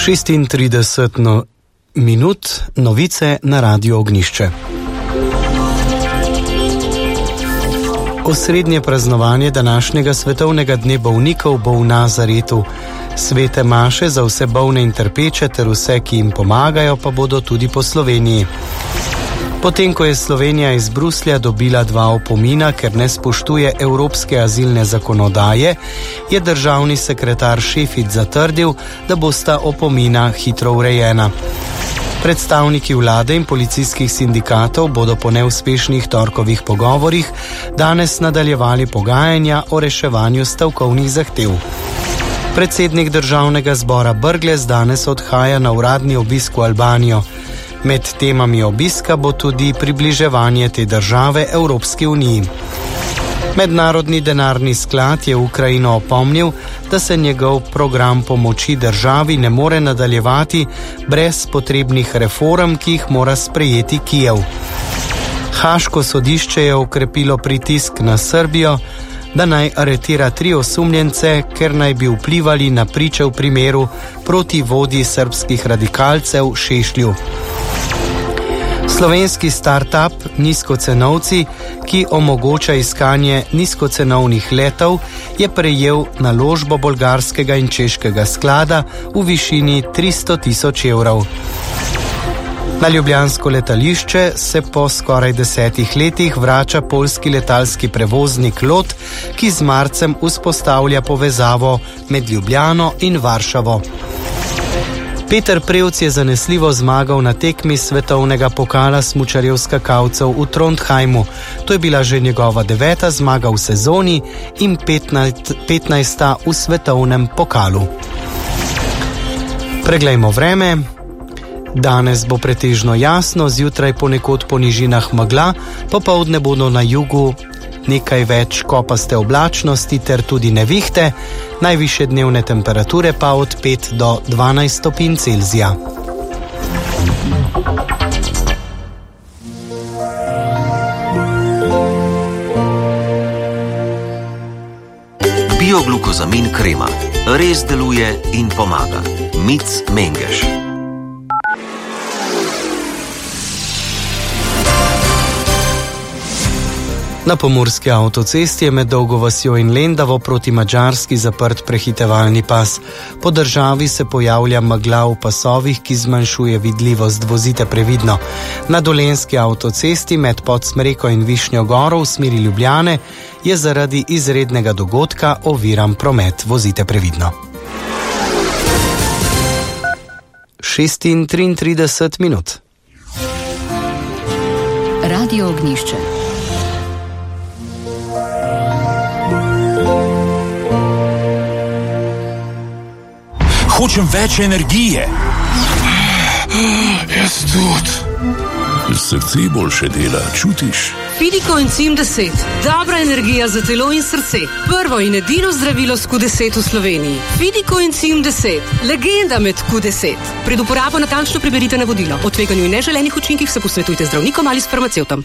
36 minut, novice na Radio Ognjišče. Osrednje praznovanje današnjega svetovnega dne bolnikov bo v Nazaretu. Svete maše za vse bolne in trpeče ter vse, ki jim pomagajo, pa bodo tudi po Sloveniji. Potem, ko je Slovenija iz Bruslja dobila 2 opomina, ker ne spoštuje evropske azilne zakonodaje, je državni sekretar Šefic zatrdil, da bosta opomina hitro urejena. Predstavniki vlade in policijskih sindikatov bodo po neuspešnih torkovih pogovorih danes nadaljevali pogajanja o reševanju stavkovnih zahtev. Predsednik državnega zbora Brglez danes odhaja na uradni obisk v Albanijo. Med temami obiska bo tudi približevanje te države Evropski uniji. Mednarodni denarni sklad je Ukrajino opomnil, da se njegov program pomoči državi ne more nadaljevati brez potrebnih reform, ki jih mora sprejeti Kijev. Haaško sodišče je okrepilo pritisk na Srbijo, da naj aretira 3 osumljence, ker naj bi vplivali na priče v primeru proti vodji srbskih radikalcev Šešlju. Slovenski start-up Nizkocenovci, ki omogoča iskanje nizkocenovnih letov, je prejel naložbo bolgarskega in češkega sklada v višini 300 000 evrov. Na ljubljansko letališče se po skoraj 10 letih vrača poljski letalski prevoznik LOT, ki z marcem vzpostavlja povezavo med Ljubljano in Varšavo. Peter Prevc je zanesljivo zmagal na tekmi svetovnega pokala smučarjev skakalcev v Trondheimu. To je bila že njegova 9. zmaga v sezoni in 15. v svetovnem pokalu. Preglejmo vreme. Danes bo pretežno jasno, zjutraj ponekod po nižinah megla, popoldne bodo na jugu nekaj več kopaste oblačnosti ter tudi nevihte, najvišje dnevne temperature pa od 5 do 12 stopinj Celzija. Bioglukozamin krema res deluje in pomaga. Mic Mengeš. Na pomurski avtocesti je med Dolgo vasjo in Lendavo proti Madžarski zaprt prehitevalni pas. Po državi se pojavlja megla v pasovih, ki zmanjšuje vidljivost, vozite previdno. Na Dolenjski avtocesti med Podsmreko in Višnjo Goro v smeri Ljubljane je zaradi izrednega dogodka oviran promet, vozite previdno. 6:33 minut. Radio Ognjišče. Hočem več energije. Jaz tudi. Srce boljše dela, čutiš? Fidikoencim 10. Dobra energija za telo in srce. Prvo in edino zdravilo s Q10 v Sloveniji. Fidikoencim 10. Legenda med Q10. Pred uporabo natančno preberite navodilo. O tveganju in neželenih učinkih se posvetujte z zdravnikom ali s farmacevtom.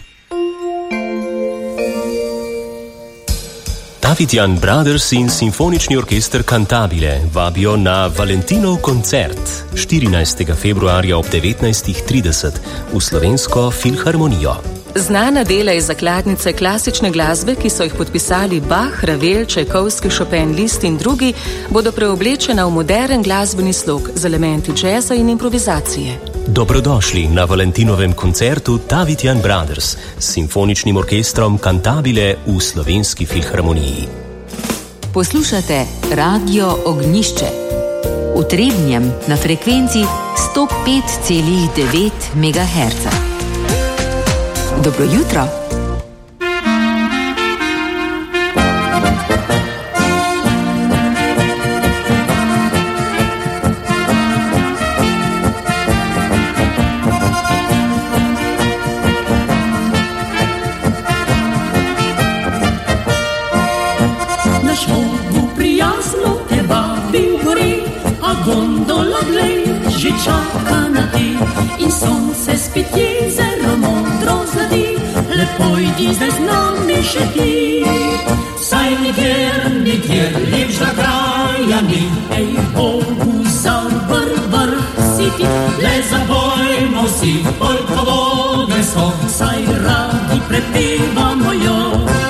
Tavidian Brothers in simfonični orkester Cantabile vabijo na Valentinov koncert 14. februarja ob 19:30 v Slovensko filharmonijo. Znana dela iz zakladnice klasične glasbe, ki so jih podpisali Bach, Ravel, Čajkovski, Chopin, Liszt in drugi, bodo preoblečena v moderen glasbeni slog z elementi džeza in improvizacije. Dobrodošli na Valentinovem koncertu Tavidian Brothers s simfoničnim orkestrom Cantabile v Slovenski filharmoniji. Poslušate Radio Ognjišče. V Trebnjem na frekvenci 105,9 MHz. Dobro jutro. Čaka na ti in sonce spet jezero modro zlati, lepo idi zdaj z nami še ti. Saj nikjer lepšega kraja ni, ej Bogu za vrh Slovensko, saj radi prepevamo jo.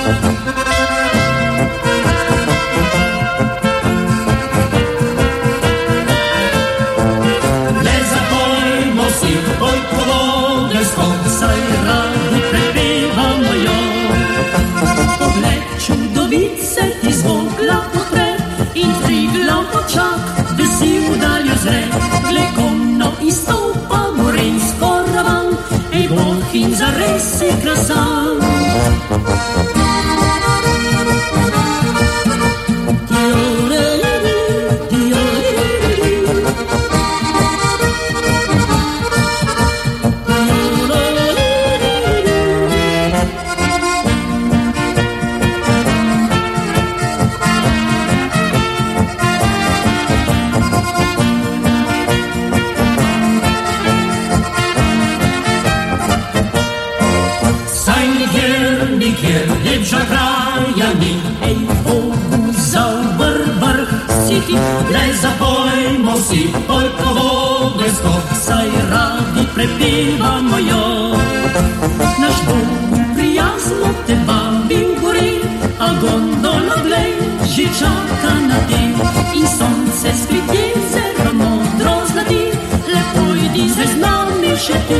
Le zapojmo si Bojko Vogelsko, saj radi prepevamo jo. Pogled čudovice ti zvokla popre in Triglav počak, da si v daljo zre. Glekomno izstopa Morensko ravan, ej boh in zares je krasan. Lepša kraja ni, ej Bogu za vrh si ti, le zapojmo si Bojko Vogelsko, saj radi prepevamo jo. Naš Bogu prijazno te vabim gori, a gondola glej, že čaka na te. In sonce spet jezero modro zlati, lepo idi zdaj z nami še ti.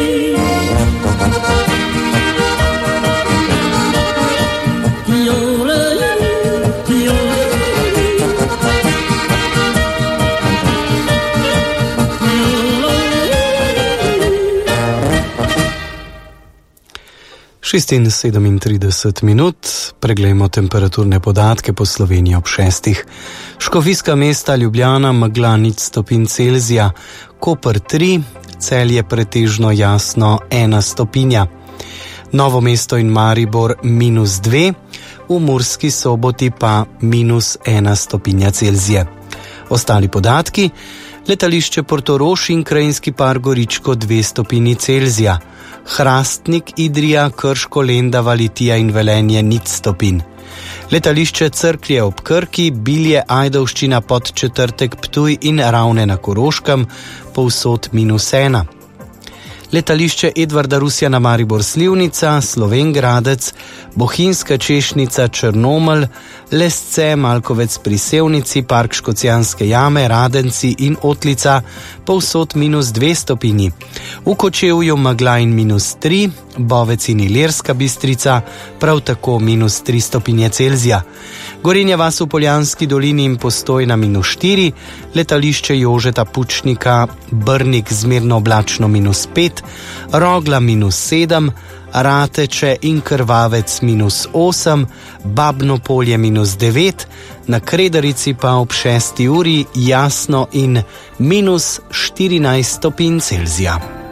37 minut, preglejmo temperaturne podatke po Sloveniji ob 6. Škofijska mesta Ljubljana, megla 0 stopinj Celzija, Koper 3, Celje pretežno jasno 1 stopinja, Novo mesto in Maribor -2, v Murski Soboti pa -1 stopinja Celzija. Ostali podatki: letališče Portorož in krajinski park Goričko 2 stopinji Celzija, Hrastnik, Idrija, Krško, Lendava, Litija in Velenje 0 stopinj. Letališče Cerklje ob Krki, Bilje, Ajdovščina, Podčetrtek, Ptuj in Ravne na Koroškem povsod -1. Letališče Edvarda Rusjana Maribor Slivnica, Slovenj Gradec, Bohinjska Češnica, Črnomelj, Lesce, Malkovec pri Sevnici, Park Škocjanske jame, Radenci in Otlica povsod -2 stopinji. V Kočevju megla in -3, Bovec in Ilirska Bistrica prav tako -3 stopinje Celzija. Gorenja vas v Poljanski dolini in Postojna -4, letališče Jožeta Pučnika Brnik zmerno oblačno -5, Rogla -7, Rateče in Krvavec -8, Babno Polje -9, na Kredarici pa ob 6. uri jasno in -14 stopinj Celzija.